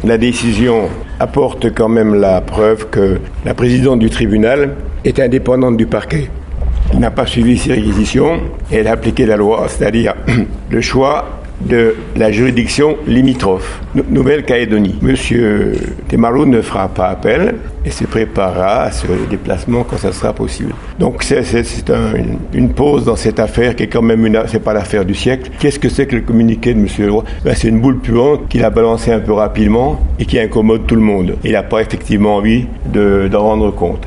La décision apporte quand même la preuve que la présidente du tribunal est indépendante du parquet. Elle n'a pas suivi ses réquisitions et elle a appliqué la loi, c'est-à-dire le choix de la juridiction limitrophe, Nouvelle-Calédonie. Monsieur Temarou ne fera pas appel et se préparera à ce déplacement quand ça sera possible. Donc c'est une pause dans cette affaire qui est quand même c'est pas l'affaire du siècle. Qu'est-ce que c'est que le communiqué de Monsieur Leroy ? C'est une boule puante qu'il a balancé un peu rapidement et qui incommode tout le monde. Il n'a pas effectivement envie d'en rendre compte.